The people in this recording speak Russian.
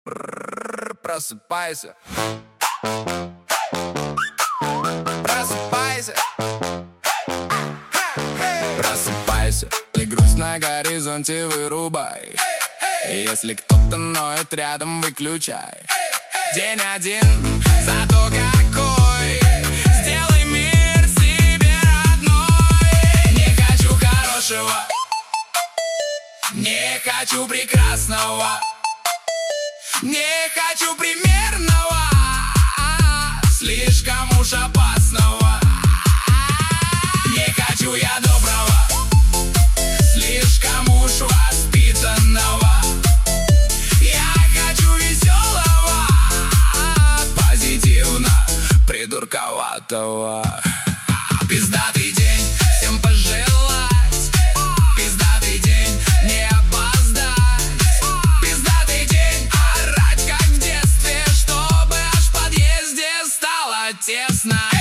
Просыпайся. Просыпайся. Просыпайся. И грусть на горизонте вырубай. Если кто-то ноет рядом, выключай. День один, зато какой. Сделай мир себе родной. Не хочу хорошего, не хочу прекрасного, не хочу примерного, слишком уж опасного. Не хочу я доброго, слишком уж воспитанного. Я хочу веселого, позитивно придурковатого. Пиздатый день всем пожелать, пиздатый день не опоздать, пиздатый день орать как в детстве, чтобы аж в подъезде стало тесно.